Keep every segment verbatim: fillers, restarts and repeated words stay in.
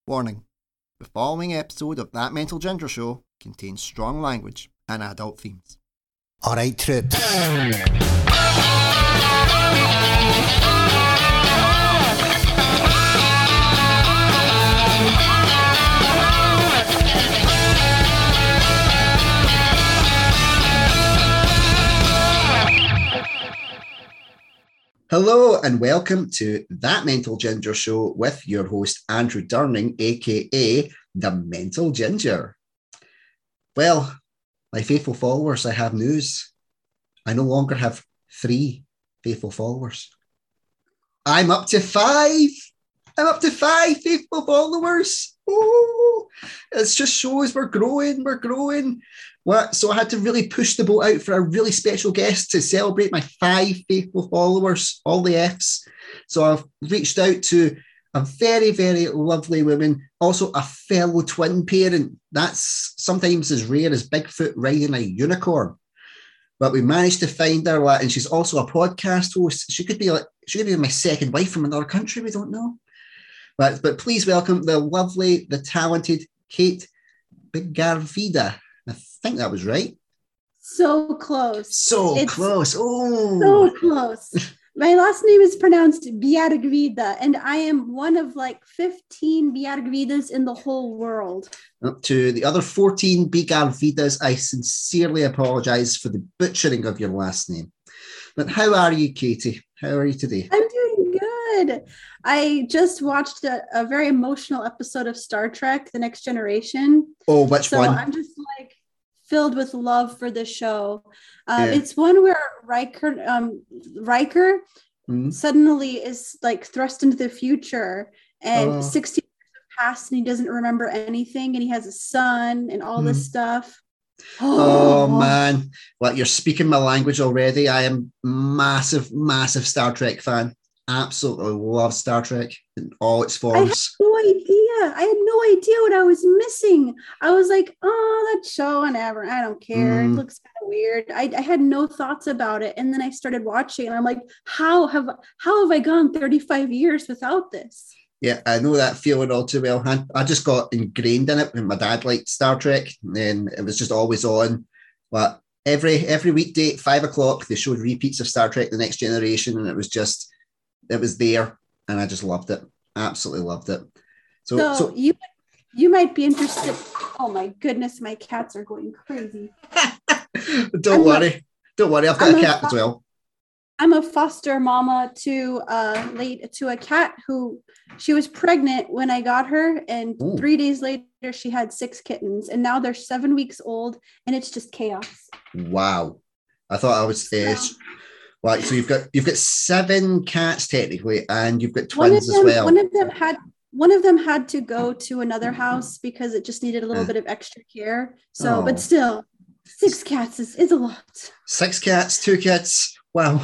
Warning: the following episode of That Mental Ginger Show contains strong language and adult themes. Alright, troops. Hello and welcome to That Mental Ginger Show with your host Andrew Durning, aka The Mental Ginger. Well, my faithful followers, I have news. I no longer have three faithful followers. I'm up to five. I'm up to five faithful followers. Oh, it just shows we're growing, we're growing. What? So I had to really push the boat out for a really special guest to celebrate my five faithful followers, all the Fs. So I've reached out to a very, very lovely woman, also a fellow twin parent. That's sometimes as rare as Bigfoot riding a unicorn. But we managed to find her, and she's also a podcast host. She could be like, she could be my second wife from another country. We don't know. But but please welcome the lovely, the talented Kate Bigarvida. I think that was right. So close. So it's close. Oh, so close. My last name is pronounced Biargvida, and I am one of like fifteen Biargvidas in the whole world. Up to the other fourteen Bigarvidas, I sincerely apologize for the butchering of your last name. But how are you, Katie? How are you today? I'm doing good. I just watched a, a very emotional episode of Star Trek, The Next Generation. Oh, which so one? I'm just like filled with love for the show. Um, Yeah. It's one where Riker, um, Riker Mm. suddenly is like thrust into the future, and Oh. sixty years have passed, and he doesn't remember anything, and he has a son and all this Mm. stuff. Oh, man. Well, you're speaking my language already. I am massive, massive Star Trek fan. Absolutely love Star Trek in all its I had forms. no idea. I had no idea what I was missing. I was like, oh, that show, whatever. I don't care. Mm. It looks kind of weird. I, I had no thoughts about it. And then I started watching, and I'm like, how have how have I gone thirty-five years without this? Yeah, I know that feeling all too well. I, I just got ingrained in it when my dad liked Star Trek, and it was just always on. But every every weekday at five o'clock, they showed repeats of Star Trek: The Next Generation, and it was just, it was there, and I just loved it. Absolutely loved it. So, So, so you you might be interested. Oh my goodness, my cats are going crazy. don't I'm worry, a- don't worry. I've got I'm a a cat fo- as well. I'm a foster mama to uh late to a cat who she was pregnant when I got her, and Ooh. three days later she had six kittens, and now they're seven weeks old, and it's just chaos. Wow, I thought I was. Uh, So- Right, so you've got you've got seven cats technically, and you've got One of twins as them, well. one of them had one of them had to go to another house because it just needed a little Uh. bit of extra care. So, Oh. but still, six cats is, is a lot. Six cats, two kids. Wow.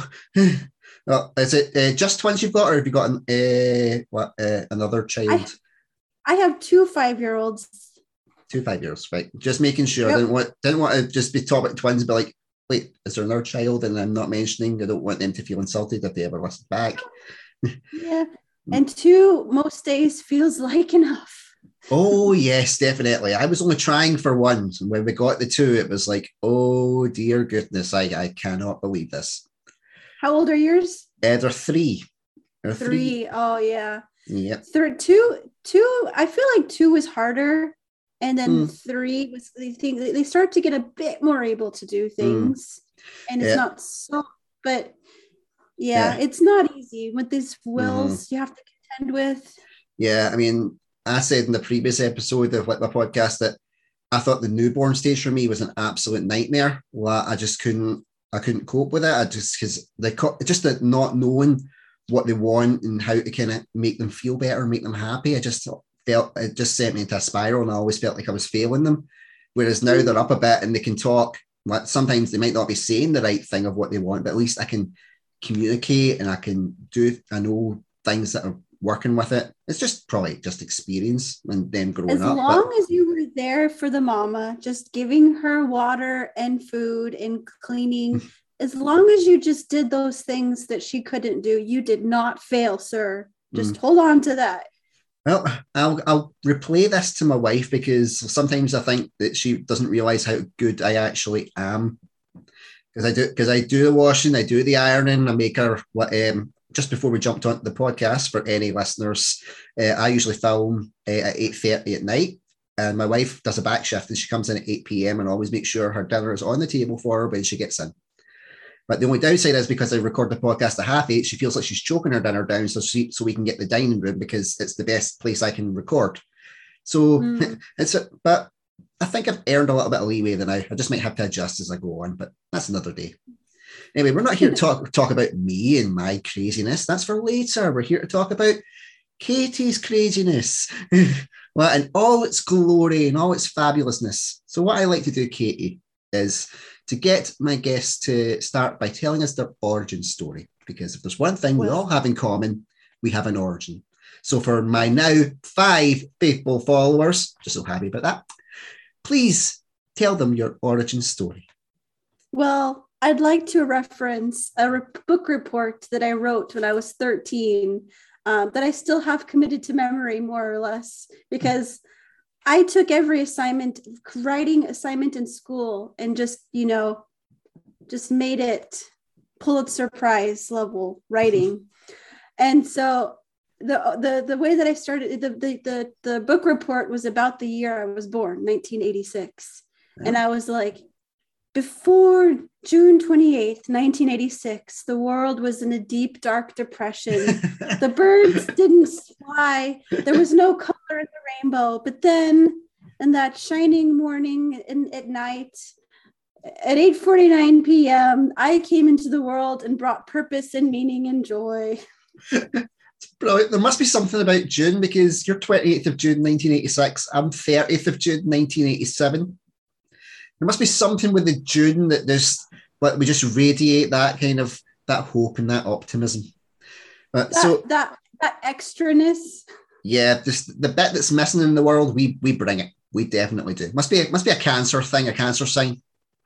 Oh, is it uh, just twins you've got, or have you got an, uh, what, uh, another child? I have two five-year-olds. Two five years, right? Just making sure. I Yep. didn't want didn't want to just be talking about twins and be like, wait, is there another child? And I'm not mentioning. I don't want them to feel insulted if they ever listen back. Yeah, and two most days feels like enough. Oh yes, definitely. I was only trying for one, and when we got the two, it was like, oh dear goodness, I I cannot believe this. How old are yours? Uh, they're three. They're Three. Oh yeah. Yep. Third, two, two. I feel like two was harder, and then Mm. three was. They think they start to get a bit more able to do things, and it's Yeah. not so. But yeah, Yeah. it's not easy with these wills you have to contend with. Yeah, I mean, I said in the previous episode of like my podcast that I thought the newborn stage for me was an absolute nightmare. Well, I just couldn't, I couldn't cope with it. I just because they co- just that not knowing what they want and how to kind of make them feel better, make them happy. I just felt it just sent me into a spiral, and I always felt like I was failing them. Whereas now they're up a bit and they can talk. Like sometimes they might not be saying the right thing of what they want, but at least I can communicate and I can do. I know things that are working with it. It's just probably just experience and them growing As up. long but, as you were there for the mama, just giving her water and food and cleaning, as long as you just did those things that she couldn't do, you did not fail, sir. Just Mm. hold on to that. Well, I'll I'll replay this to my wife because sometimes I think that she doesn't realise how good I actually am. Because I do because I do the washing, I do the ironing, I make her what um just before we jumped onto the podcast for any listeners, uh, I usually film uh, at eight thirty at night. And my wife does a back shift and she comes in at eight p.m. and always makes sure her dinner is on the table for her when she gets in. But the only downside is because I record the podcast at half eight, she feels like she's choking her dinner down so she, so we can get the dining room because it's the best place I can record. So mm. it's a, but I think I've earned a little bit of leeway than I. I just might have to adjust as I go on, but that's another day. Anyway, we're not here to talk talk about me and my craziness. That's for later. We're here to talk about Katie's craziness. Well, and all its glory and all its fabulousness. So what I like to do, Katie, is to get my guests to start by telling us their origin story. Because if there's one thing well, we all have in common, we have an origin. So for my now five faithful followers, just so happy about that, please tell them your origin story. Well, I'd like to reference a re- book report that I wrote when I was thirteen um, that I still have committed to memory, more or less, because I took every assignment, writing assignment in school and just, you know, just made it Pulitzer Prize level writing. And so the the the way that I started, the the the, the book report was about the year I was born, nineteen eighty-six. Yeah. And I was like, before June twenty-eighth, nineteen eighty-six, the world was in a deep, dark depression. The birds didn't fly. There was no color in the rainbow. But then, in that shining morning in, at night, at eight forty-nine p.m., I came into the world and brought purpose and meaning and joy. Brilliant. There must be something about June because you're twenty-eighth of June, nineteen eighty-six. I'm thirtieth of June, nineteen eighty-seven. There must be something with the June that just, like, we just radiate that kind of, that hope and that optimism. But that, so that that extraness. Yeah, just the bit that's missing in the world, we we bring it. We definitely do. Must be a, must be a cancer thing, a cancer sign.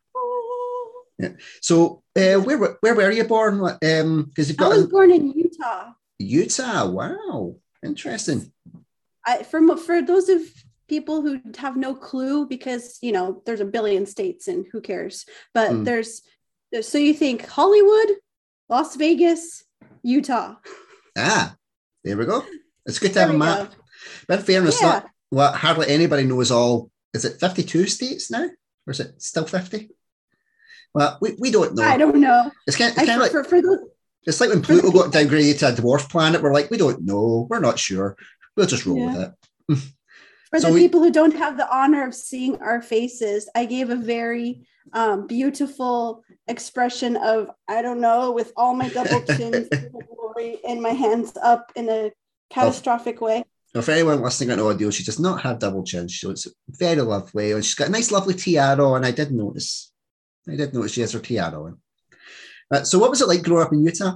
Oh. Yeah. So uh, where where were you born? Um, because you've got. I was born in Utah. Utah. Wow, interesting. I for for those of people who have no clue, because you know there's a billion states and who cares, but mm. there's, there's so you think Hollywood, Las Vegas, Utah. Ah, there we go. It's good to have a map. Go. But in fairness, yeah. not, well, hardly anybody knows all. Is it fifty-two states now, or is it still fifty? Well, we, we don't know. I don't know. It's kind, it's kind I, of like for, for the, it's like when Pluto got downgraded to a dwarf planet. We're like, we don't know. We're not sure. We'll just roll yeah. with it. For so the we, people who don't have the honor of seeing our faces, I gave a very um, beautiful expression of, I don't know, with all my double chins and my hands up in a catastrophic way. If anyone listening on audio, she does not have double chins. She looks very lovely. And she's got a nice, lovely tiara on. I did notice. I did notice she has her tiara on. Uh, so what was it like growing up in Utah?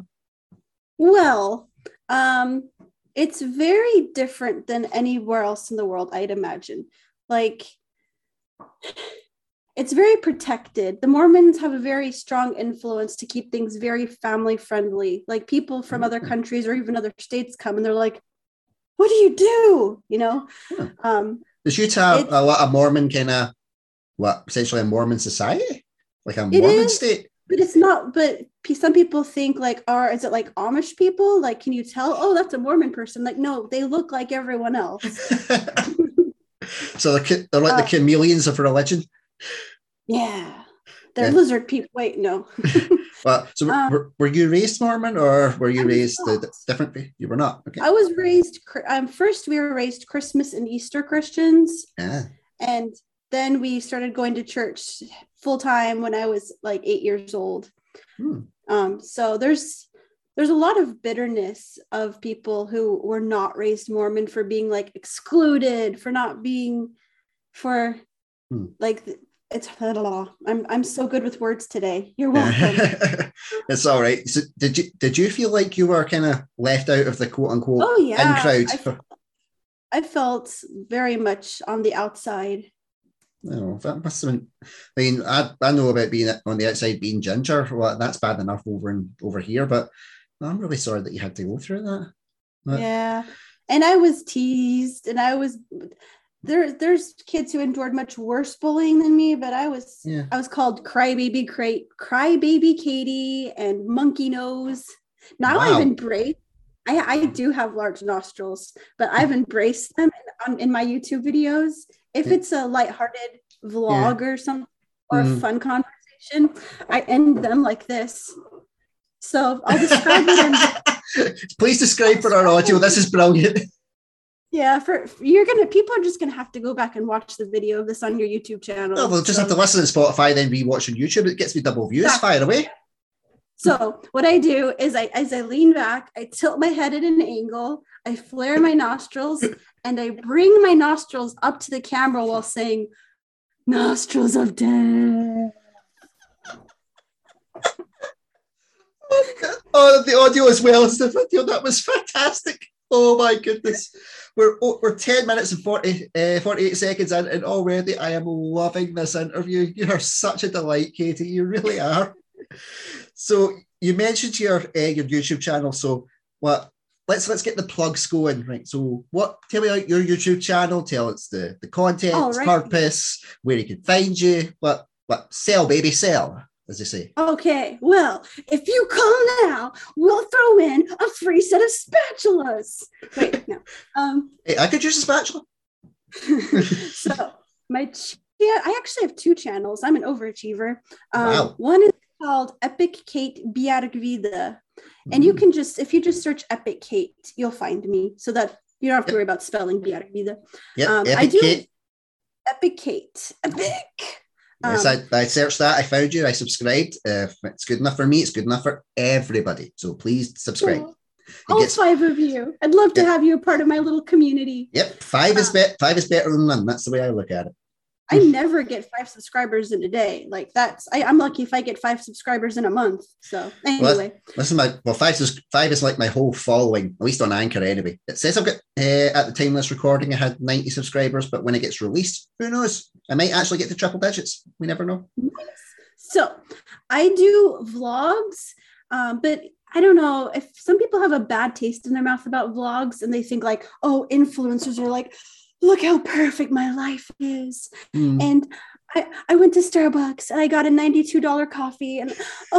Well, um, it's very different than anywhere else in the world, I'd imagine. Like, it's very protected. The Mormons have a very strong influence to keep things very family friendly. Like, people from other countries or even other states come and they're like, what do you do? You know? Huh. Um, Does Utah a lot of Mormon kind of, what, essentially a Mormon society? Like a Mormon state? But it's not, but some people think like, or is it like Amish people? Like, can you tell? Oh, that's a Mormon person. Like, no, they look like everyone else. So they're, they're like uh, the chameleons of religion. Yeah. They're yeah. lizard people. Wait, no. Well, so um, were, were you raised Mormon or were you raised the, different? You were not. Okay. I was raised, um, first we were raised Christmas and Easter Christians. Yeah. And then we started going to church full time when I was like eight years old. Hmm. Um, so there's there's a lot of bitterness of people who were not raised Mormon for being like excluded, for not being, for hmm. like it's I'm I'm so good with words today. You're welcome. It's all right. So did you did you feel like you were kind of left out of the quote unquote oh, yeah. in crowd? I, I felt very much on the outside. No, that must have been. I mean, I, I know about being on the outside, being ginger. Well, that's bad enough over in over here, but I'm really sorry that you had to go through that. But, yeah, And I was teased, and I was there. There's kids who endured much worse bullying than me, but I was Yeah. I was called crybaby cray, crybaby Katie and monkey nose. Now Wow. I've embraced. I, I do have large nostrils, but I've embraced them in, in my YouTube videos. If Yeah. it's a lighthearted vlog Yeah. or something, or Mm. a fun conversation, I end them like this. So I'll describe what I'm. Please describe for our audio. This is brilliant. Yeah, for you're gonna people are just gonna have to go back and watch the video of this on your YouTube channel. Oh, they'll just so. have to listen to Spotify, then re-watch on YouTube. It gets me double views. Exactly. Fire away. So what I do is I as I lean back, I tilt my head at an angle, I flare my nostrils, and I bring my nostrils up to the camera while saying, "Nostrils of death." Oh, the audio as well as the video. That was fantastic. Oh my goodness. We're we're ten minutes and forty, uh, forty-eight seconds in, and already I am loving this interview. You are such a delight, Katie. You really are. So you mentioned your uh, your YouTube channel. So what? Let's let's get the plugs going, right? So what? Tell me about your YouTube channel. Tell us the the content, Oh, right. purpose, where you can find you. What what? Sell, baby, sell, as they say. Okay, well, if you call now, we'll throw in a free set of spatulas. Wait, no. Um, Hey, I could use a spatula. so my ch- yeah, I actually have two channels. I'm an overachiever. Um, Wow. One is called Epic Kate Biargvida, and you Mm. can just if you just search Epic Kate, you'll find me, so that you don't have to worry about spelling Biargvida. Yep, Um, Epic I do Kate. Epic Kate, Epic. Yes, Um, I, I searched that. I found you. I subscribed. Uh, if it's good enough for me, it's good enough for everybody. So please subscribe. Cool. It All gets- five of you. I'd love to Yeah. have you a part of my little community. Yep, five is Uh, bet. Five is better than none. That's the way I look at it. I never get five subscribers in a day. Like that's I, I'm lucky if I get five subscribers in a month. So anyway, Listen, my well, five is five is like my whole following, at least on Anchor anyway. It says I've got uh, at the time of this recording, I had ninety subscribers, but when it gets released, who knows? I might actually get to triple digits. We never know. so I do vlogs, um, but I don't know if some people have a bad taste in their mouth about vlogs and they think like, oh, influencers are like, look how perfect my life is. Hmm. And I, I went to Starbucks and I got a ninety-two dollars coffee. And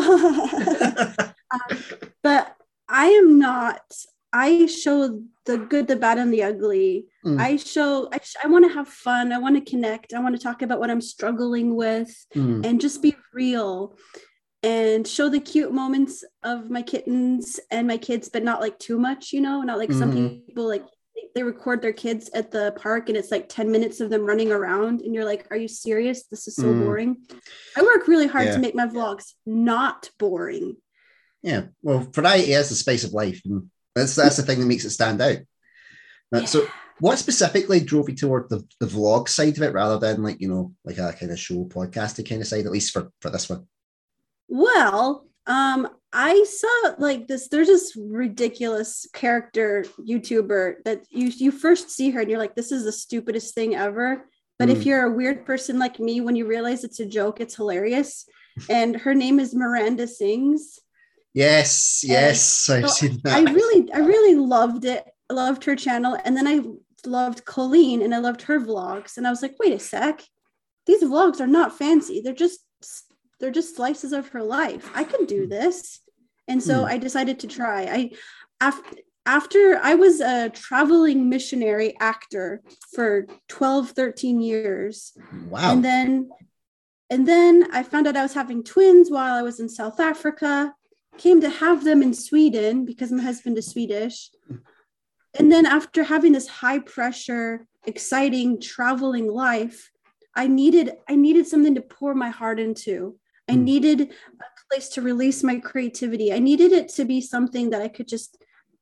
um, but I am not, I show the good, the bad, and the ugly. Mm. I show, I, sh- I want to have fun. I want to connect. I want to talk about what I'm struggling with Hmm. and just be real and show the cute moments of my kittens and my kids, but not like too much, you know, not like some Mhm. people like they- they record their kids at the park and it's like ten minutes of them running around and you're like, are you serious? This is so Mm. boring. I work really hard Yeah. to make my vlogs not boring. Yeah, well, variety is the spice of life, and that's that's the thing that makes it stand out. Uh, Yeah. So, what specifically drove you toward the, the vlog side of it rather than like you know like a kind of show podcasting kind of side, at least for for this one? Well, um, I saw like this, there's this ridiculous character YouTuber that you you first see her and you're like, this is the stupidest thing ever. But if Mm. you're a weird person like me, when you realize it's a joke, it's hilarious. And her name is Miranda Sings. Yes, yes, I've so seen that. I really, I really loved it. I loved her channel. And then I loved Colleen and I loved her vlogs. And I was like, wait a sec. These vlogs are not fancy. They're just they're just slices of her life. I could do this. And so Hmm. I decided to try. I after after I was a traveling missionary actor for twelve, thirteen years. Wow. And then and then I found out I was having twins while I was in South Africa. Came to have them in Sweden because my husband is Swedish. And then after having this high pressure, exciting traveling life, I needed I needed something to pour my heart into. I Hmm. needed a place to release my creativity. I needed it to be something that I could just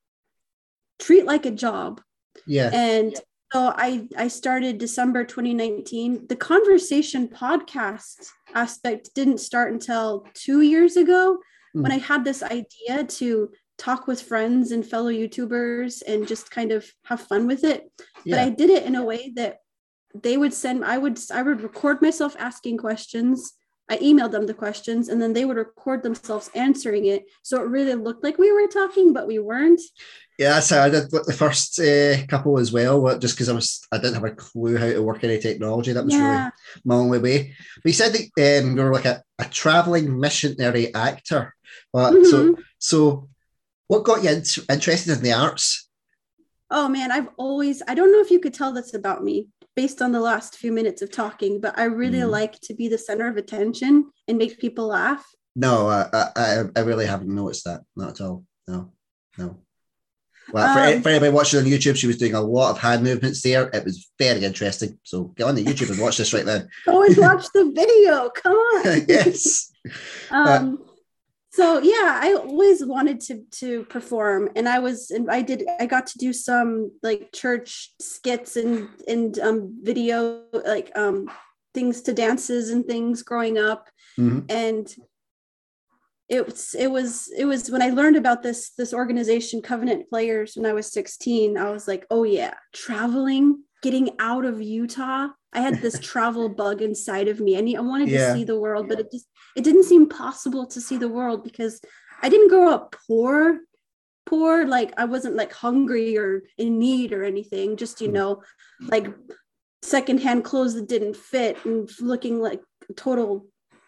treat like a job. Yeah. And so I, I started December twenty nineteen. The conversation podcast aspect didn't start until two years ago Mm. when I had this idea to talk with friends and fellow YouTubers and just kind of have fun with it. But Yeah. I did it in a way that they would send, I would, I would record myself asking questions. I emailed them the questions, and then they would record themselves answering it. So it really looked like we were talking, but we weren't. Yeah, that's how I did the first uh, couple as well, just because I was I didn't have a clue how to work any technology. That was yeah. really my only way. But you said that um, you were like a, a traveling missionary actor. Uh, mm-hmm. So, so what got you in- interested in the arts? Oh man, I've always, I don't know if you could tell this about me based on the last few minutes of talking, but I really mm. like to be the center of attention and make people laugh. No, I, I, I really haven't noticed that. Not at all. No, no. Well, for, um, for anybody watching on YouTube, she was doing a lot of hand movements there. It was very interesting. So get on the YouTube and watch this right now. Go and watch the video. Come on. Yes. Um, uh, so yeah, I always wanted to to perform, and I was, and I did. I got to do some like church skits and and um, video like um, things to dances and things growing up, mm-hmm. and. It was, it was, it was when I learned about this, this organization, Covenant Players, when I was sixteen, I was like, oh yeah, traveling, getting out of Utah. I had this travel bug inside of me. I need, I wanted yeah. to see the world, but it just, it didn't seem possible to see the world because I didn't grow up poor, poor. Like I wasn't like hungry or in need or anything, just, you know, like secondhand clothes that didn't fit and looking like a total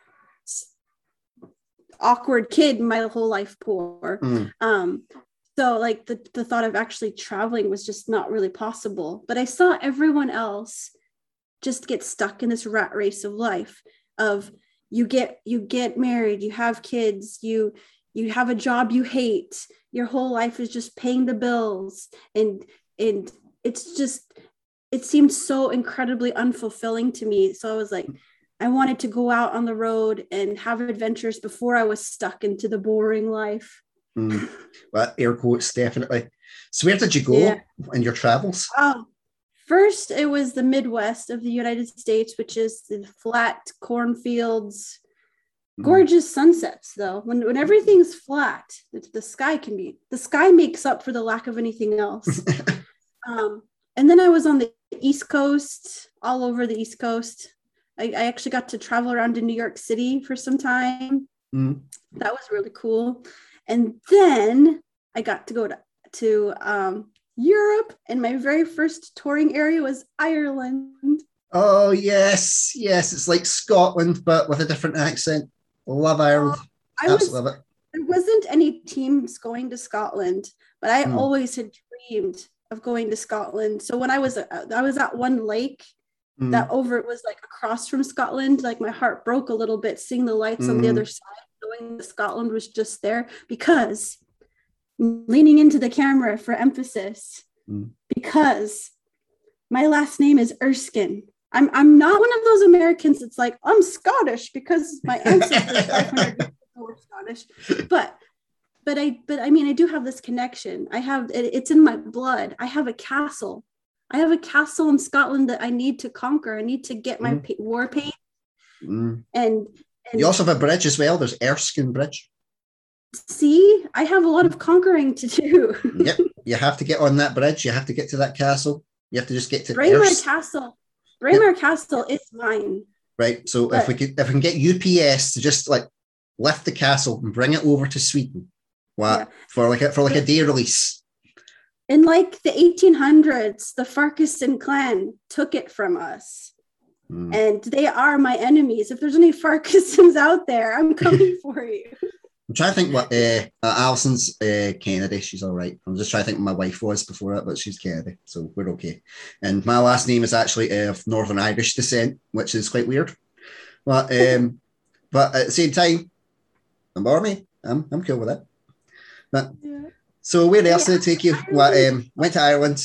awkward kid my whole life poor. Mm. Um, so like the, the thought of actually traveling was just not really possible. But I saw everyone else just get stuck in this rat race of life of you get you get married, you have kids, you you have a job you hate, your whole life is just paying the bills, and and it's just it seemed so incredibly unfulfilling to me. So I was like, I wanted to go out on the road and have adventures before I was stuck into the boring life. Mm. Well, air quotes, definitely. So where did you go yeah. in your travels? Oh, first, it was the Midwest of the United States, which is the flat cornfields, mm. gorgeous sunsets, though. When, when everything's flat, the, the sky can be, the sky makes up for the lack of anything else. um, and then I was on the East Coast, all over the East Coast. I, I actually got to travel around in New York City for some time. Mm. That was really cool. And then I got to go to, to um, Europe, and my very first touring area was Ireland. Oh, yes. Yes. It's like Scotland, but with a different accent. Love Ireland. Uh, I was, love it. There wasn't any teams going to Scotland, but I mm. always had dreamed of going to Scotland. So when I was, uh, I was at one lake Mm. that over it was like across from Scotland, like my heart broke a little bit seeing the lights mm. on the other side, knowing that Scotland was just there, because leaning into the camera for emphasis, mm. because my last name is Erskine. I'm I'm not one of those Americans that's like, I'm Scottish because my ancestors five hundred years ago were Scottish, but but I but I mean I do have this connection. I have it, it's in my blood. I have a castle. I have a castle in Scotland that I need to conquer. I need to get my mm. pa- war paint. Mm. And, and you also have a bridge as well. There's Erskine Bridge. See, I have a lot of conquering to do. Yep. You have to get on that bridge. You have to get to that castle. You have to just get to Braemar Ers- Castle. Braemar yep. Castle is mine. Right. So but, if we could, if we can get U P S to just like lift the castle and bring it over to Sweden, what yeah. for like a, for like a day release. In like the eighteen hundreds, the Farquharson clan took it from us. Mm. And they are my enemies. If there's any Farquharsons out there, I'm coming for you. I'm trying to think what uh, uh, Alison's uh, Kennedy. She's all right. I'm just trying to think what my wife was before that, but she's Kennedy, so we're okay. And my last name is actually uh, of Northern Irish descent, which is quite weird. But um, but at the same time, I'm Army. I'm I'm cool with it. But yeah. So where else yeah, did it take you? What, um, went to Ireland.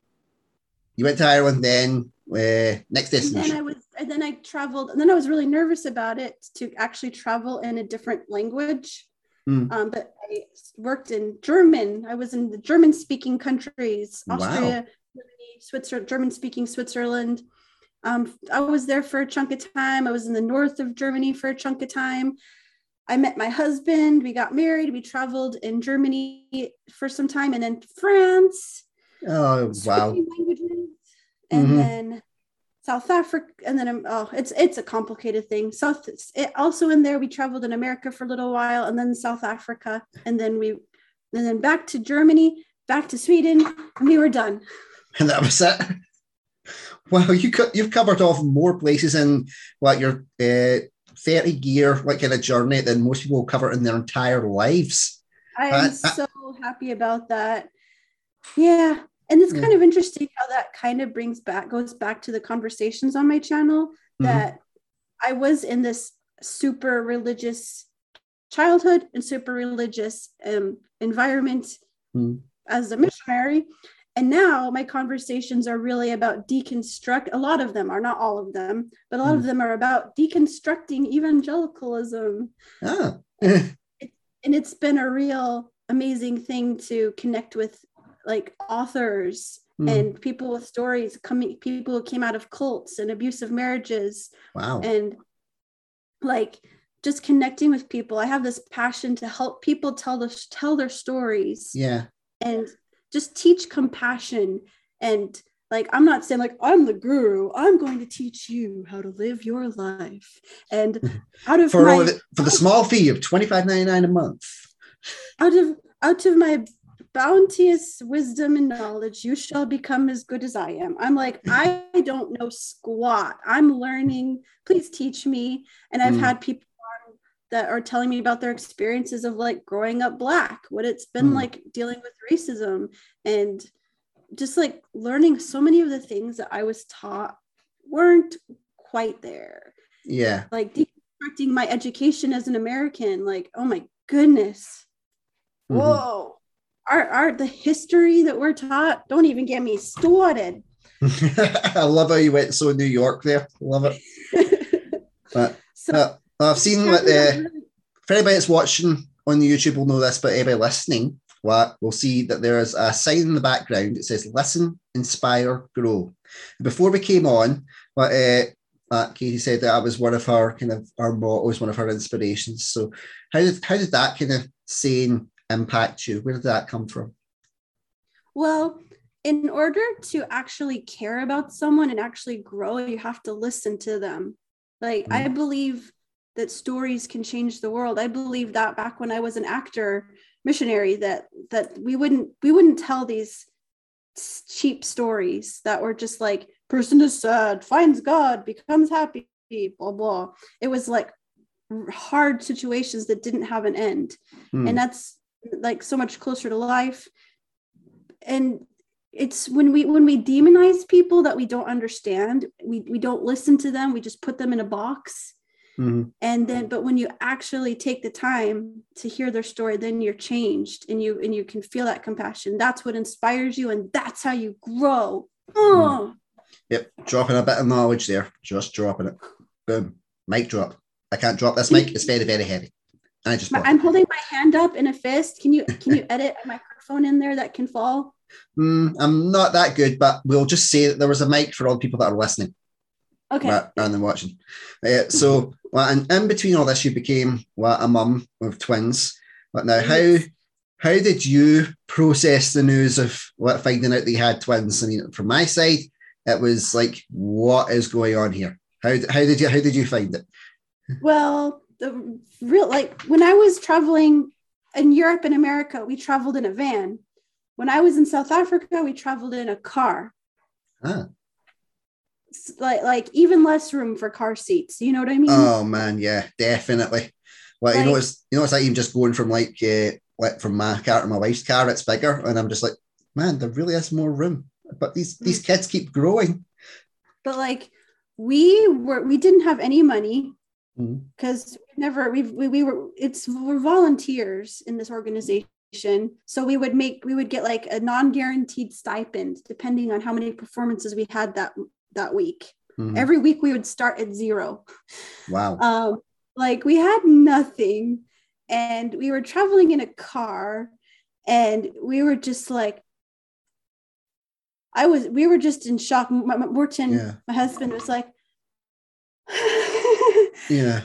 You went to Ireland, then uh, next destination. And then I was, and then I traveled, and then I was really nervous about it to actually travel in a different language. Mm. Um, but I worked in German. I was in the German-speaking countries, Austria, wow. Germany, Switzerland, German-speaking Switzerland. Um, I was there for a chunk of time. I was in the north of Germany for a chunk of time. I met my husband, we got married, we traveled in Germany for some time, and then France. Oh, wow. Languages, and mm-hmm. then South Africa, and then um, oh, it's it's a complicated thing. South, it, also in there, we traveled in America for a little while, and then South Africa, and then we, and then back to Germany, back to Sweden, and we were done. And that was it. Well, you co- you've covered off more places in what your uh, thirty year like kind of journey than most people cover in their entire lives. I am uh, so happy about that. Yeah. And it's kind yeah. of interesting how that kind of brings back, goes back to the conversations on my channel, that mm-hmm. I was in this super religious childhood and super religious um, environment mm-hmm. as a missionary. And now my conversations are really about deconstruct. A lot of them are, not all of them, but a lot mm-hmm. of them are about deconstructing evangelicalism. Ah. and, it, and it's been a real amazing thing to connect with, like authors mm. and people with stories coming, people who came out of cults and abusive marriages. Wow. And like just connecting with people. I have this passion to help people tell the, tell their stories. Yeah. And just teach compassion. And like, I'm not saying like, I'm the guru, I'm going to teach you how to live your life. And out of for, my, the, for the small fee of twenty-five ninety-nine a month. Out of, out of my bounteous wisdom and knowledge, you shall become as good as I am. I'm like, I don't know squat. I'm learning. Please teach me. And I've mm. had people on that are telling me about their experiences of like growing up Black, what it's been mm. like dealing with racism, and just like learning so many of the things that I was taught weren't quite there. Yeah. Like deconstructing my education as an American, like, oh my goodness. Mm-hmm. Whoa. Our, our the history that we're taught, don't even get me started. I love how you went so New York there. Love it. But so, uh, I've seen what uh, for anybody that's watching on the YouTube will know this, but anybody listening, what we'll see that there is a sign in the background. It says "Listen, Inspire, Grow." Before we came on, what uh, uh, Katie said that was one of her kind of our mottos, one of her inspirations. So how did how did that kind of saying impact you? Where did that come from? Well, in order to actually care about someone and actually grow, you have to listen to them. Like, mm. I believe that stories can change the world. I believe that back when I was an actor missionary, that that we wouldn't we wouldn't tell these cheap stories that were just like, person is sad, finds God, becomes happy, blah blah. It was like hard situations that didn't have an end. Mm. And that's like so much closer to life. And it's when we when we demonize people that we don't understand, we we don't listen to them, we just put them in a box. Mm-hmm. And then but when you actually take the time to hear their story, then you're changed, and you and you can feel that compassion. That's what inspires you, and that's how you grow. Oh. Yep, dropping a bit of knowledge there, just dropping it. Boom, mic drop. I can't drop this mic, it's very very heavy. I just I'm holding my hand up in a fist. Can you can you edit a microphone in there that can fall? Mm, I'm not that good, but we'll just say that there was a mic for all the people that are listening. Okay. Rather than watching. Uh, so, well, and in between all this, you became well, a mum with twins. But now, how how did you process the news of what finding out that you had twins? I mean, from my side, it was like, what is going on here? How how did you how did you find it? Well, the real like when I was traveling in Europe and America, we traveled in a van. When I was in South Africa, we traveled in a car. Ah. Like, like even less room for car seats. You know what I mean? Oh man, yeah, definitely. Well, like, you know, it's you know, it's like even just going from like uh, like from my car to my wife's car, it's bigger, and I'm just like, man, there really is more room. But these these kids keep growing. But like, we were we didn't have any money because mm-hmm. we never we've, we we were it's we're volunteers in this organization. So we would make we would get like a non-guaranteed stipend depending on how many performances we had that that week. Mm-hmm. Every week we would start at zero. Wow. Um, like we had nothing, and we were traveling in a car, and we were just like, I was, we were just in shock. My, my, Morton, yeah. my husband was like, yeah.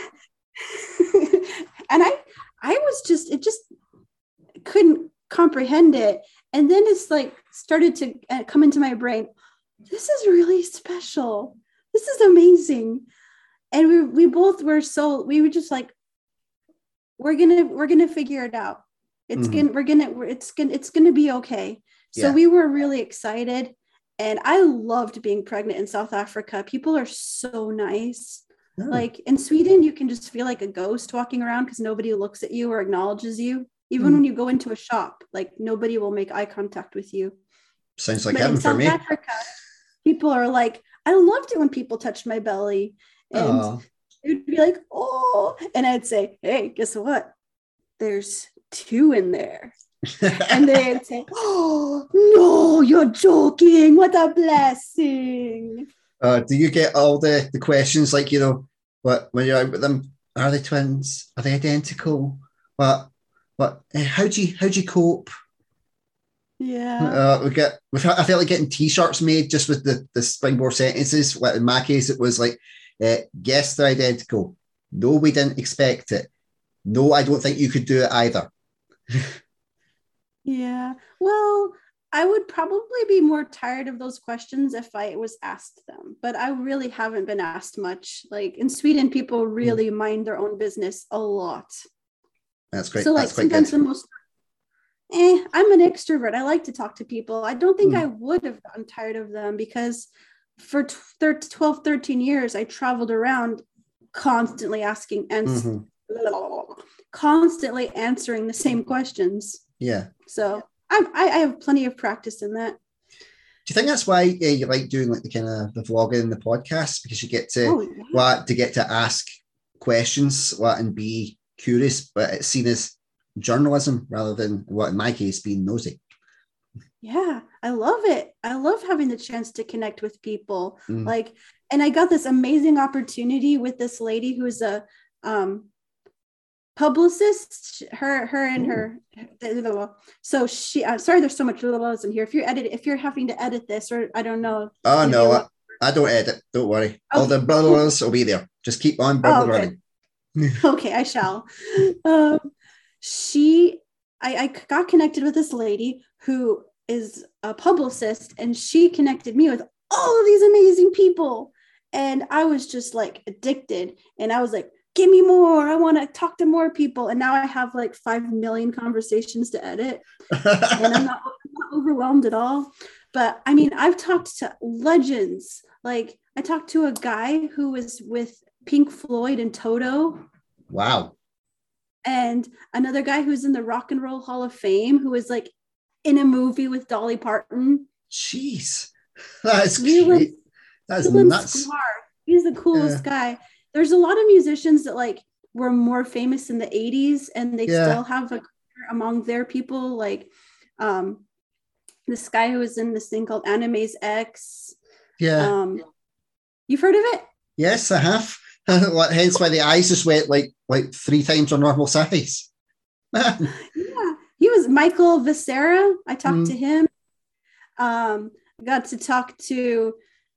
And I, I was just, it just couldn't comprehend it. And then it's like started to come into my brain. this is really special. This is amazing. And we we both were so, we were just like, we're gonna we're gonna figure it out. It's mm-hmm. gonna we're gonna it's gonna it's gonna be okay. So yeah. we were really excited, and I loved being pregnant in South Africa. People are so nice. Oh. Like in Sweden, you can just feel like a ghost walking around because nobody looks at you or acknowledges you. Even mm. when you go into a shop, like nobody will make eye contact with you. Sounds like heaven for me. In South Africa, people are like, I loved it when people touched my belly. And oh. it would be like, oh, and I'd say, hey, guess what? There's two in there. And they'd say, oh, no, you're joking. What a blessing. Uh, do you get all the, the questions like, you know, what when you're out with them, are they twins? Are they identical? What, what, how do you, how do you cope? Yeah. Uh, we get, we felt, I felt like getting t-shirts made just with the, the springboard sentences. Like in my case, it was like, uh, yes, they're identical. No, we didn't expect it. No, I don't think you could do it either. Yeah. Well, I would probably be more tired of those questions if I was asked them, but I really haven't been asked much. Like in Sweden, people really mm. mind their own business a lot. That's great. So like That's quite sometimes good. the most, eh, I'm an extrovert. I like to talk to people. I don't think mm. I would have gotten tired of them because for twelve, thirteen years, I traveled around constantly asking and mm-hmm. constantly answering the same questions. Yeah. So I, I have plenty of practice in that. Do you think that's why uh, you like doing like the kind of the vlogging and the podcast, because you get to oh, yeah. what to get to ask questions what and be curious, but it's seen as journalism rather than what in my case being nosy. Yeah, I love it. I love having the chance to connect with people. Mm. Like, and I got this amazing opportunity with this lady who is a um publicist, her her and her so she uh, sorry there's so much littles in here. If you're edit if you're having to edit this, or I don't know. Oh no, I, I don't edit, don't worry. Okay. All the brothers will be there. Just keep on brother oh, okay. running. Okay, I shall. um she I, I got connected with this lady who is a publicist, and she connected me with all of these amazing people, and I was just like addicted, and I was like, give me more. I want to talk to more people. And now I have like five million conversations to edit. And I'm not, I'm not overwhelmed at all. But I mean, I've talked to legends. Like I talked to a guy who was with Pink Floyd and Toto. Wow. And another guy who's in the Rock and Roll Hall of Fame, who was like in a movie with Dolly Parton. Jeez. That's great. That's nuts. Sklar. He's the coolest yeah. guy. There's a lot of musicians that like were more famous in the eighties, and they yeah. still have a career among their people. Like um, this guy who was in this thing called Anime's X. Yeah. Um, you've heard of it? Yes, I have. Hence why the eyes just went like like three times their normal size. Yeah. He was Michael Viscera. I talked mm. to him. Um, got to talk to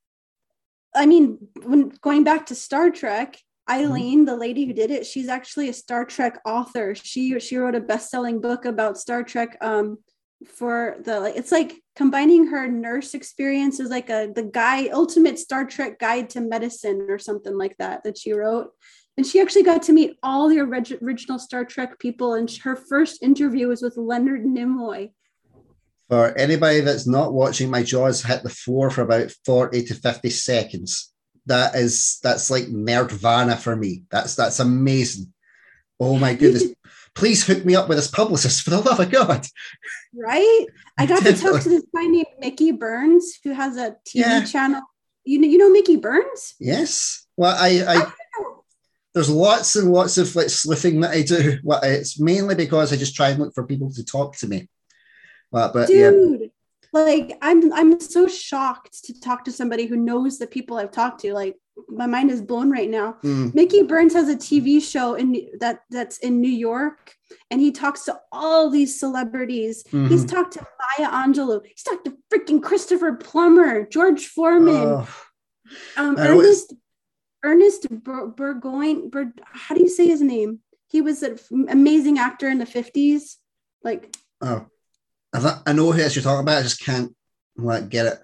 I mean, when going back to Star Trek, Eileen, the lady who did it, she's actually a Star Trek author. She she wrote a best-selling book about Star Trek um, for the, like, it's like combining her nurse experience as like a the guy ultimate Star Trek guide to medicine or something like that that she wrote. And she actually got to meet all the orig- original Star Trek people. And her first interview was with Leonard Nimoy. For anybody that's not watching, my jaws hit the floor for about forty to fifty seconds. That is, that's like nerdvana for me. That's that's amazing. Oh my goodness. Please hook me up with this publicist, for the love of God. Right? I got to talk to this guy named Mickey Burns, who has a T V yeah. channel. You know, you know Mickey Burns? Yes. Well, I, I, I there's lots and lots of like sleuthing that I do. Well, it's mainly because I just try and look for people to talk to me. Well, but dude, yeah. like I'm I'm so shocked to talk to somebody who knows the people I've talked to. Like my mind is blown right now. Mm. Mickey Burns has a T V show in that that's in New York, and he talks to all these celebrities. Mm-hmm. He's talked to Maya Angelou. He's talked to freaking Christopher Plummer, George Foreman, oh. um, Ernest Ernest Bur- Burgoyne. Bur- how do you say his name? He was an amazing actor in the fifties. Like oh. I know who else you're talking about. I just can't like get it.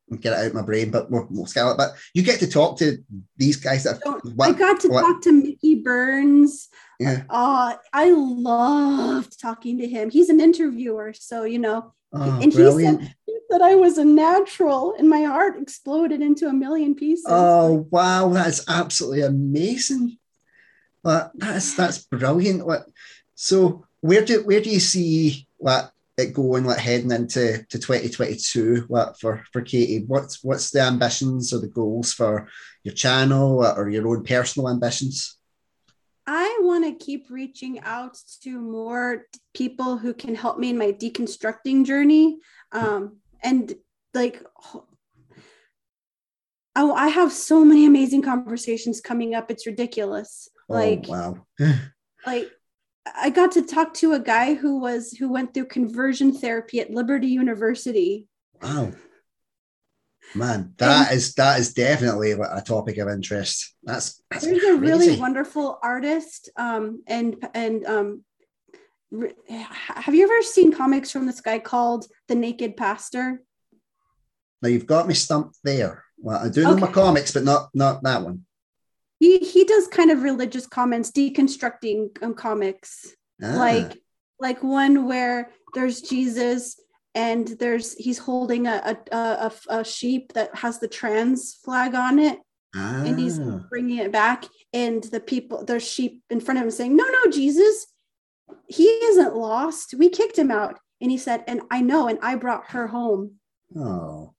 get it out of my brain, but we'll, we'll scale it. But you get to talk to these guys that Don't- what, I got to what, talk to Mickey Burns. yeah. Oh, I loved talking to him. He's an interviewer, so you know. Oh, and brilliant. he said that I was a natural, and my heart exploded into a million pieces. Oh wow, that's absolutely amazing. Well, that's that's brilliant. What so where do where do you see what it going like heading into to twenty twenty-two what for for Katie? What's what's the ambitions or the goals for your channel or your own personal ambitions? I want to keep reaching out to more people who can help me in my deconstructing journey. Um, and like, oh, I have so many amazing conversations coming up. It's ridiculous. Like, oh, wow. like I got to talk to a guy who was, who went through conversion therapy at Liberty University. Wow. Man, that and is that is definitely a topic of interest. That's, that's there's crazy. a really wonderful artist, um, and and um, re- have you ever seen comics from this guy called The Naked Pastor? Now you've got me stumped there. Well, I do know okay. my comics, but not not that one. He he does kind of religious comments, deconstructing um, comics, ah. like like one where there's Jesus. And there's he's holding a, a, a, a sheep that has the trans flag on it. Ah. And he's bringing it back. And the people, there's sheep in front of him saying, no, no, Jesus, he isn't lost. We kicked him out. And he said, and I know, and I brought her home. Oh.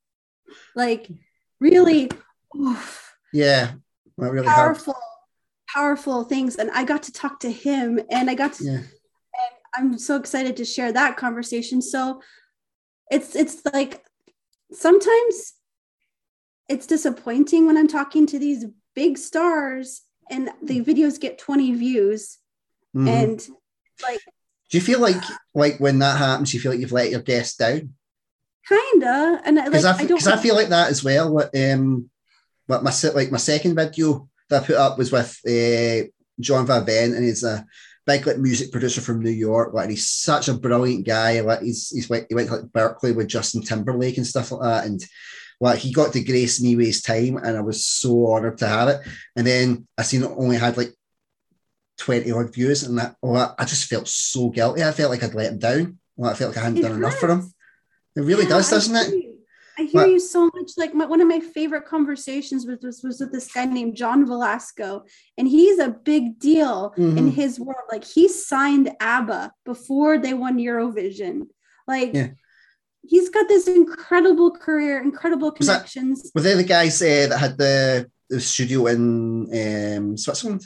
Like, really. Oof, yeah. Well, really powerful, hard. powerful things. And I got to talk to him. And I got to... Yeah. I'm so excited to share that conversation. So it's it's like sometimes it's disappointing when I'm talking to these big stars and the videos get twenty views. Mm-hmm. And like, do you feel like like when that happens, you feel like you've let your guests down? Kinda, and like because I, I don't because I feel like that as well. What um, what my like my second video that I put up was with uh, John Van Ven, and he's a big like music producer from New York. Like he's such a brilliant guy. Like he's he's went he went to like Berkeley with Justin Timberlake and stuff like that. And like he got to grace me with his time, and I was so honored to have it. And then I seen it only had like twenty odd views, and that oh, I just felt so guilty. I felt like I'd let him down. Well, I felt like I hadn't it done hurts. enough for him. It really yeah, does, doesn't it? You. I hear but, you so much. Like my, one of my favorite conversations was, was was with this guy named John Velasco, and he's a big deal mm-hmm. in his world. Like he signed ABBA before they won Eurovision. Like yeah. he's got this incredible career, incredible connections. Was that, were they the guys uh, that had the, the studio in um, Switzerland?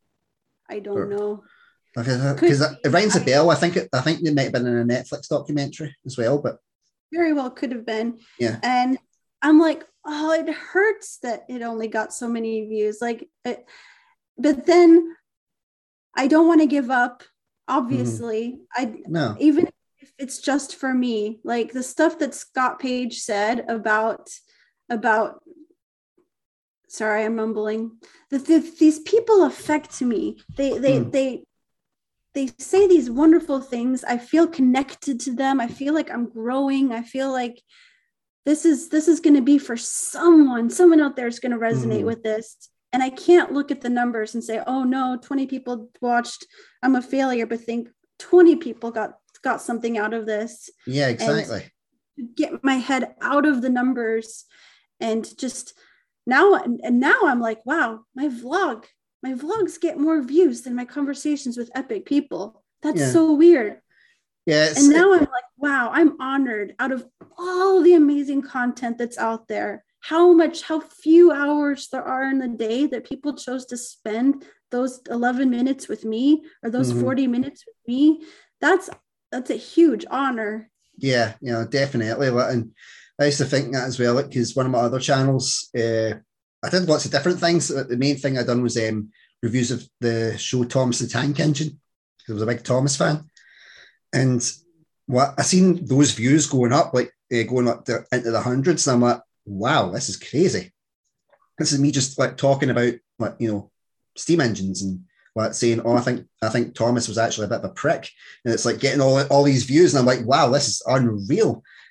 I don't or, know. Because it rings a bell. I think it, I think they might have been in a Netflix documentary as well, but. Very well could have been. Yeah. And I'm like, oh, it hurts that it only got so many views. Like, it, but then I don't want to give up. Obviously, mm-hmm. I no. even if it's just for me, like the stuff that Scott Page said about about. Sorry, I'm mumbling. The, the, these people affect me. They they mm. they. They say these wonderful things. I feel connected to them. I feel like I'm growing. I feel like this is this is going to be for someone. Someone out there is going to resonate mm. with this. And I can't look at the numbers and say, oh no, twenty people watched, I'm a failure, but think twenty people got got something out of this. Yeah, exactly. And get my head out of the numbers and just now and now I'm like, wow, my vlog. My vlogs get more views than my conversations with epic people. That's yeah. so weird. Yes. And now I'm like, wow, I'm honored out of all the amazing content that's out there. How much, how few hours there are in the day that people chose to spend those eleven minutes with me or those mm-hmm. forty minutes with me. That's, that's a huge honor. Yeah, you know, definitely. And I used to think that as well, because one of my other channels, uh, I did lots of different things. The main thing I done was um, reviews of the show Thomas the Tank Engine. I was a big Thomas fan. And what I seen those views going up, like uh, going up to, into the hundreds. And I'm like, wow, this is crazy. This is me just like talking about like, you know, steam engines and like saying, oh, I think I think Thomas was actually a bit of a prick. And it's like getting all, all these views. And I'm like, wow, this is unreal.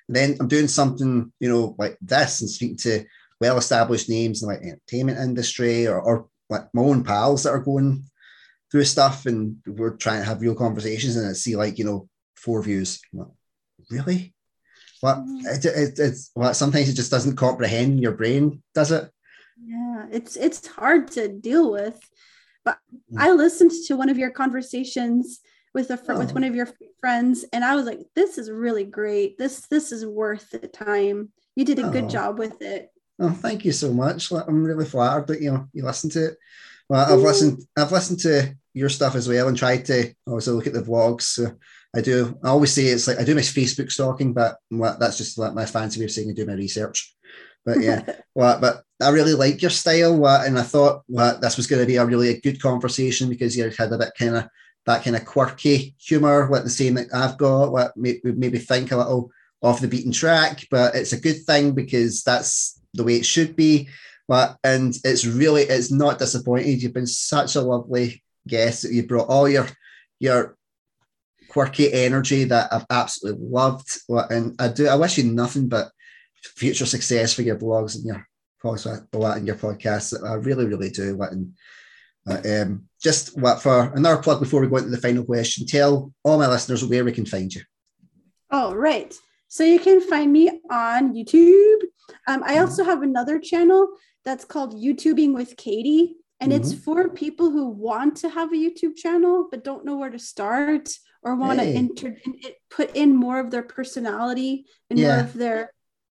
And then I'm doing something, you know, like this and speaking to well-established names in like entertainment industry or, or like my own pals that are going through stuff, and we're trying to have real conversations, and I see like, you know, four views. Like, really? What? It, it, it's what? Sometimes it just doesn't comprehend your brain, does it? Yeah, it's it's hard to deal with. But I listened to one of your conversations with a fr- oh. with one of your friends, and I was like, "This is really great. This this is worth the time. You did a oh. good job with it." Oh, thank you so much. I'm really flattered that you know you listened to it. Well, I've listened. I've listened to your stuff as well, and tried to also look at the vlogs. So I do. I always say it's like I do my Facebook stalking, but that's just like my fancy way of saying I do my research. But yeah, well, but I really like your style, and I thought well, this was going to be a really a good conversation because you had a bit kind of that kind of quirky humor, like the same that I've got. What maybe think a little off the beaten track, but it's a good thing because that's the way it should be. But and it's really it's not disappointed. You've been such a lovely guest that you brought all your your quirky energy that I've absolutely loved. And I do I wish you nothing but future success for your blogs and your and your podcasts. I really, really do. And uh, um, just what for another plug before we go into the final question, tell all my listeners where we can find you. Oh, right. So you can find me on YouTube. Um, I also have another channel that's called YouTubing with Katie. And mm-hmm. it's for people who want to have a YouTube channel, but don't know where to start or want hey. to enter, put in more of their personality and yeah. more of their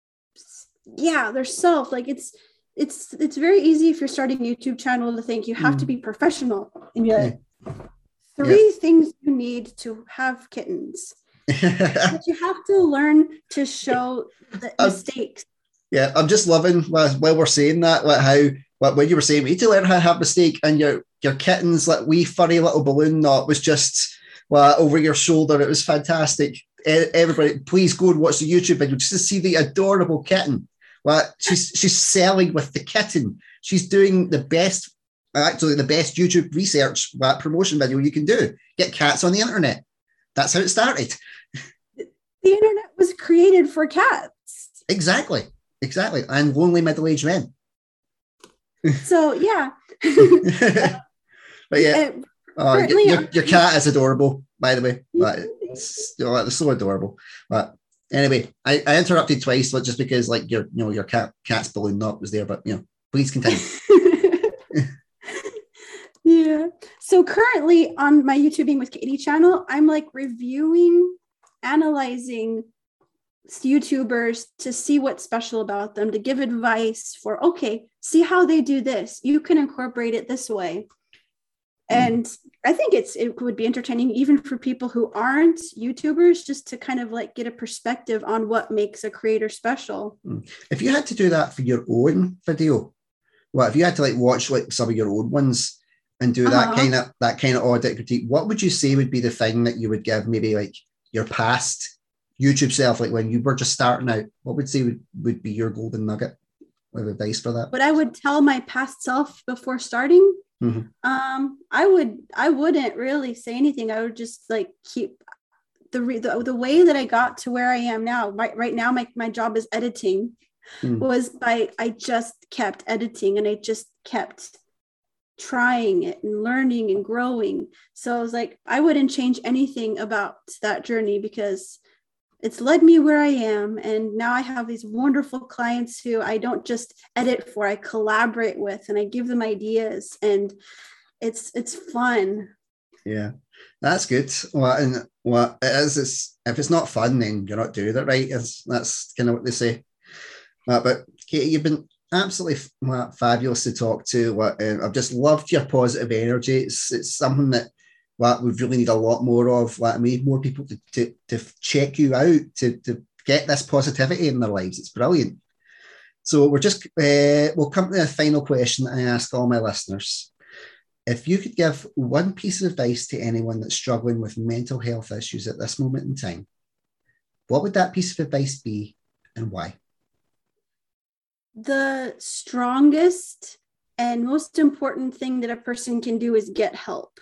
yeah their self. Like it's it's it's very easy if you're starting a YouTube channel to think you have mm. to be professional and be like yeah. three yeah. things you need to have kittens. But you have to learn to show the I'm, mistakes. Yeah, I'm just loving while, while we're saying that, like how like when you were saying we need to learn how to have mistake, and your your kittens, like wee furry little balloon knot was just well over your shoulder. It was fantastic. Everybody, please go and watch the YouTube video just to see the adorable kitten. Well, she's she's selling with the kitten. She's doing the best, actually the best YouTube research uh, promotion video you can do. Get cats on the internet. That's how it started. The internet was created for cats. Exactly, exactly, and lonely middle-aged men. So yeah. But yeah, uh, your, your cat is adorable, by the way. But it's, you know, it's so adorable. But anyway, I, I interrupted twice, but just because like your you know your cat cat's balloon knot was there. But you know, please continue. Yeah. So currently on my YouTubing with Katie channel, I'm like reviewing, analyzing YouTubers to see what's special about them, to give advice for, okay, see how they do this. You can incorporate it this way. And I think it's it would be entertaining even for people who aren't YouTubers, just to kind of like get a perspective on what makes a creator special. If you had to do that for your own video, well, if you had to like watch like some of your own ones and do that uh-huh. kind of that kind of audit critique, what would you say would be the thing that you would give maybe like your past YouTube self, like when you were just starting out? What would say would, would be your golden nugget of advice for that? What I would tell my past self before starting. Mm-hmm. Um, I would, I wouldn't really say anything. I would just like keep the, the, the way that I got to where I am now. Right, right now, my, my job is editing mm. was by, I just kept editing and I just kept trying it and learning and growing. So I was like, I wouldn't change anything about that journey because it's led me where I am. And now I have these wonderful clients who I don't just edit for, I collaborate with and I give them ideas, and it's it's fun. Yeah, that's good. Well, and well, it is, it's, if it's not fun, then you're not doing it right. It's, that's kind of what they say. Uh, but Katie, you've been absolutely uh, fabulous to talk to. Uh, I've just loved your positive energy. It's, it's something that what we really need a lot more of. Like, I need more people to, to, to check you out, to, to get this positivity in their lives. It's brilliant. So we're just, uh, we'll come to the final question I ask all my listeners. If you could give one piece of advice to anyone that's struggling with mental health issues at this moment in time, what would that piece of advice be and why? The strongest and most important thing that a person can do is get help.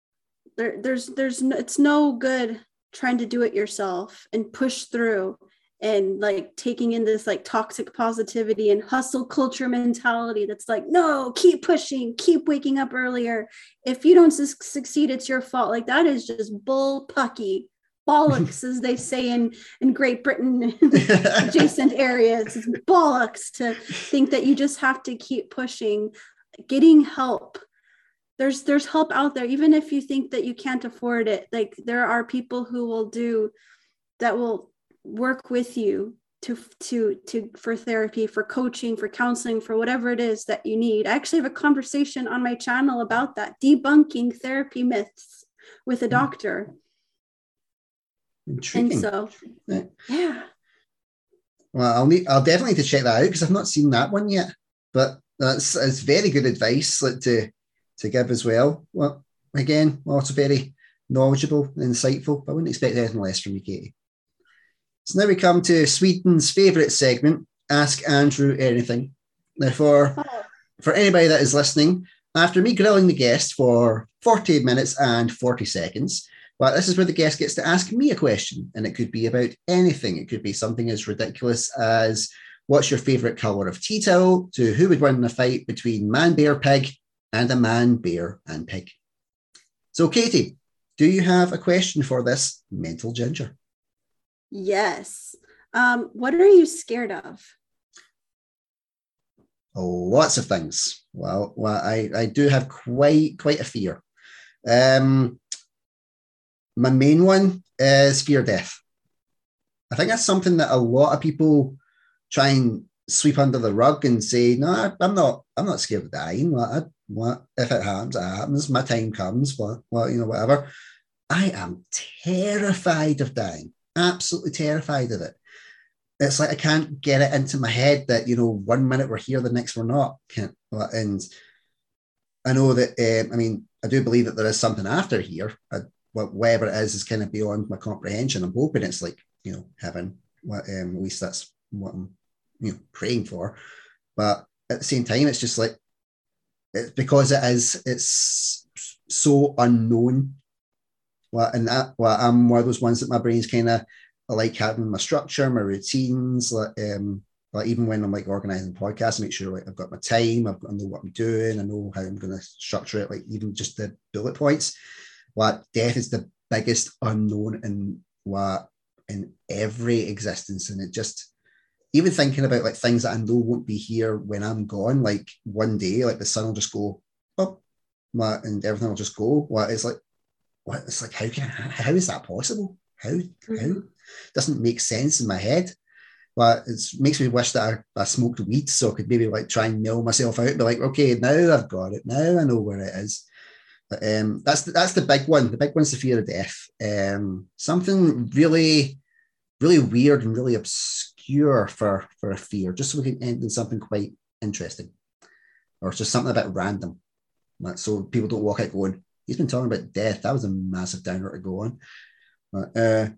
There, there's, there's, no, it's no good trying to do it yourself and push through. and like taking in this like toxic positivity and hustle culture mentality that's like, no, keep pushing, keep waking up earlier. If you don't su- succeed, it's your fault. Like that is just bull pucky. Bollocks, as they say in, in Great Britain and adjacent areas. It's bollocks to think that you just have to keep pushing, getting help. There's there's help out there, even if you think that you can't afford it. Like there are people who will do that will work with you to to to for therapy, for coaching, for counseling, for whatever it is that you need. I actually have a conversation on my channel about that, debunking therapy myths with a doctor. Intriguing. And so, yeah. yeah. Well, I'll need, I'll definitely need to check that out because I've not seen that one yet. But that's it's very good advice like, to to give as well. Well, again, also very knowledgeable, insightful. But I wouldn't expect anything less from you, Katie. So now we come to Sweden's favourite segment, Ask Andrew Anything. Now, for Oh. for anybody that is listening, after me grilling the guest for forty minutes and forty seconds. Well, this is where the guest gets to ask me a question, and it could be about anything. It could be something as ridiculous as what's your favourite colour of tea towel, to who would win in a fight between man, bear, pig, and a man, bear, and pig. So, Katie, do you have a question for this mental ginger? Yes. Um, what are you scared of? Oh, lots of things. Well, well I, I do have quite quite a fear. Um, My main one is fear of death. I think that's something that a lot of people try and sweep under the rug and say, no, I'm not, I'm not scared of dying. What, what if it happens, it happens. My time comes, what, what, you know, whatever. I am terrified of dying. Absolutely terrified of it. It's like I can't get it into my head that, you know, one minute we're here, the next we're not. Can't, and I know that, um, I mean, I do believe that there is something after here. I, whatever it is is kind of beyond my comprehension. I'm hoping it's like, you know, heaven. What, um, at least that's what I'm, you know, praying for. But at the same time, it's just like, it's because it is, it's so unknown. Well, and that, well, I'm one of those ones that my brain's kind of, I like having my structure, my routines, like, um, like even when I'm like organizing podcasts, I make sure like I've got my time, I've got, I know what I'm doing, I know how I'm going to structure it, like even just the bullet points. What death is the biggest unknown in what in every existence, and it just even thinking about like things that I know won't be here when I'm gone. Like one day, like the sun will just go up, what, and everything will just go. What it's like, what it's like? How can I, how is that possible? How mm-hmm. how doesn't make sense in my head. Well, it makes me wish that I, I smoked weed so I could maybe like try and mill myself out and be like, okay, now I've got it. Now I know where it is. But, um, that's the, that's the big one. The big one's the fear of death. Um, something really, really weird and really obscure for, for a fear, just so we can end in something quite interesting, or just something a bit random, so people don't walk out going, he's been talking about death. That was a massive downer to go on. But, uh,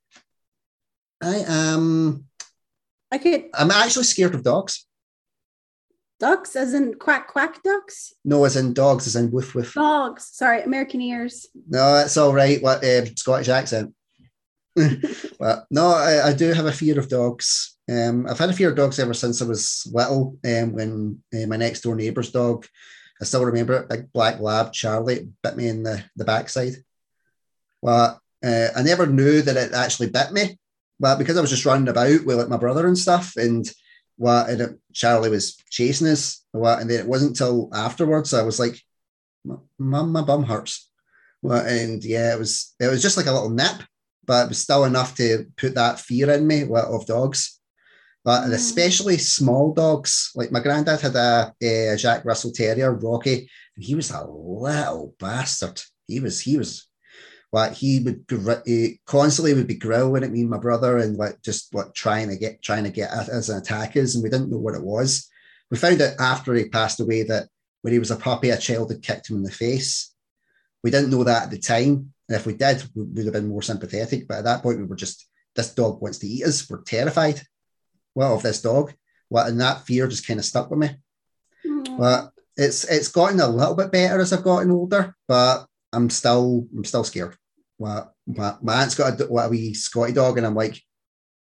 I am. I could. I'm actually scared of dogs. Ducks, as in quack quack ducks? No, as in dogs, as in woof woof. Dogs. Sorry, American ears. No, that's all right. What uh, Scottish accent? Well, no, I, I do have a fear of dogs. Um, I've had a fear of dogs ever since I was little. Um, when uh, my next door neighbour's dog, I still remember it, big black lab Charlie, bit me in the the backside. Well, uh, I never knew that it actually bit me, but because I was just running about with like my brother and stuff, and what and it, Charlie was chasing us, what, and then it wasn't until afterwards I was like, "Mum, my bum hurts." Well, and yeah, it was it was just like a little nip, but it was still enough to put that fear in me what, of dogs. But mm. especially small dogs. Like my granddad had a, a Jack Russell Terrier, Rocky, and he was a little bastard. He was he was. Like he would he constantly would be growling at me and my brother and like just like trying to get trying to get at us and attack us, and we didn't know what it was. We found out after he passed away that when he was a puppy, a child had kicked him in the face. We didn't know that at the time. And if we did, we would have been more sympathetic. But at that point, we were just, this dog wants to eat us. We're terrified. Well, of this dog. Well, and that fear just kind of stuck with me. Mm. But it's it's gotten a little bit better as I've gotten older, but I'm still I'm still scared. Well, my, my aunt's got a, what, a wee Scotty dog, and I'm like,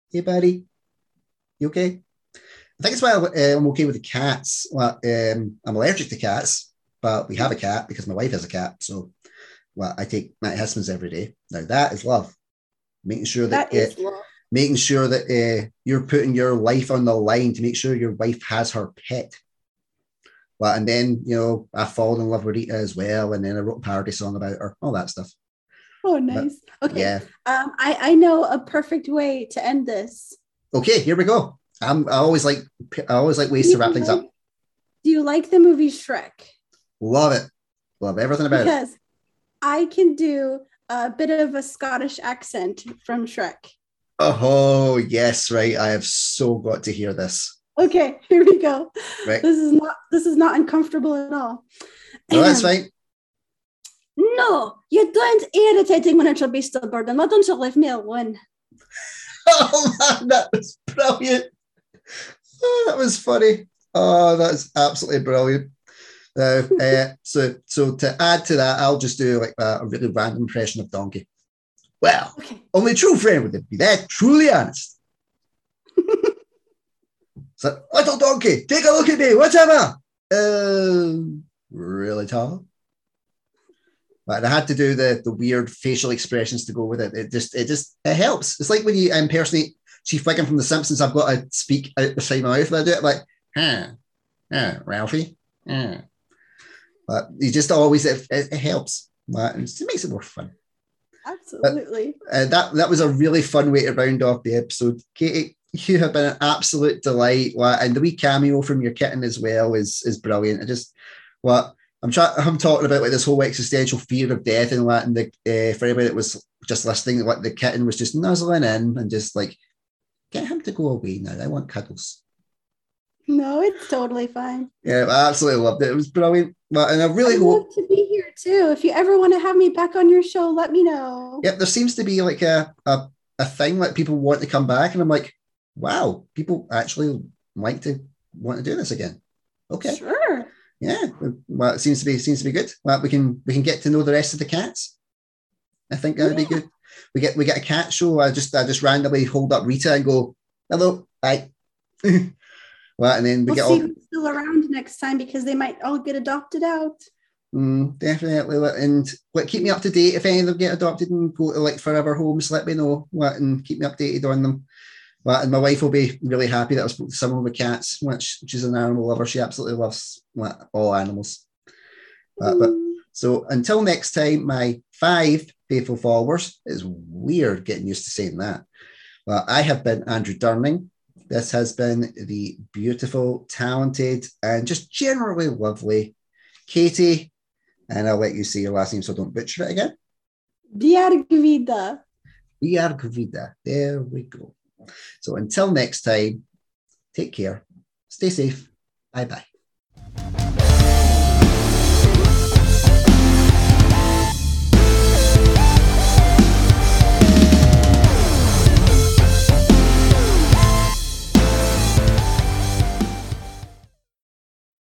Hey, buddy. You okay? I think it's why uh, I'm okay with the cats. Well, um, I'm allergic to cats, but we have a cat because my wife has a cat. So, well, I take antihistamines every day. Now that is love. Making sure that, That is uh, love. making sure that uh, you're putting your life on the line to make sure your wife has her pet. Well, and then you know I fall in love with Rita as well, and then I wrote a parody song about her, all that stuff. Oh, nice. But, okay, yeah. um, I I know a perfect way to end this. Okay, here we go. I'm I always like I always like ways to wrap things like, up. Do you like the movie Shrek? Love it. Love everything about because it. Because I can do a bit of a Scottish accent from Shrek. Oh, yes, right. I have so got to hear this. Okay, here we go. Right. This is not this is not uncomfortable at all. No, that's fine. No, you don't irritating miniature beast of burden. Why don't you leave me alone? Oh man, that was brilliant. Oh, that was funny. Oh, that's absolutely brilliant. Uh, uh, so, so to add to that, I'll just do like a, a really random impression of Donkey. Well, okay. Only true friend would be that truly honest. So, little donkey, take a look at me, whatever. Uh, really tall. But I had to do the the weird facial expressions to go with it. It just, it just, it helps. It's like when you impersonate Chief Wiggum from The Simpsons. I've got to speak out the side of my mouth when I do it. Like, huh, huh, Ralphie, huh. But you just always, it, it, it helps. It makes it more fun. Absolutely. But, uh, that that was a really fun way to round off the episode. Katie, you have been an absolute delight. And the wee cameo from your kitten as well is is brilliant. I just, what I'm trying, I'm talking about like this whole existential fear of death and that. And the uh, for anybody that was just listening, like the kitten was just nuzzling in and just like, get him to go away now. I want cuddles. No, it's totally fine. Yeah, I absolutely loved it. It was brilliant. And I really I'd hope love to be here too. If you ever want to have me back on your show, let me know. Yep, there seems to be like a, a, a thing like people want to come back, and I'm like, wow, people actually like to want to do this again. Okay. Sure. Yeah. Well, it seems to be seems to be good. Well, we can we can get to know the rest of the cats. I think that'd yeah. be good. We get we get a cat show. I just I just randomly hold up Rita and go, hello, hi. Well, and then we we'll get see all who's still around next time because they might all get adopted out. Mm, definitely, and like, keep me up to date if any of them get adopted and go to like forever homes. Let me know what and keep me updated on them. Well, and my wife will be really happy that I spoke to someone with cats, which she's an animal lover. She absolutely loves like, all animals. Uh, but so until next time, my five faithful followers. It's weird getting used to saying that. Well, I have been Andrew Durning. This has been the beautiful, talented, and just generally lovely Katie. And I'll let you say your last name so I don't butcher it again. Bjargvida. Bjargvida. There we go. So until next time, take care. Stay safe. Bye-bye.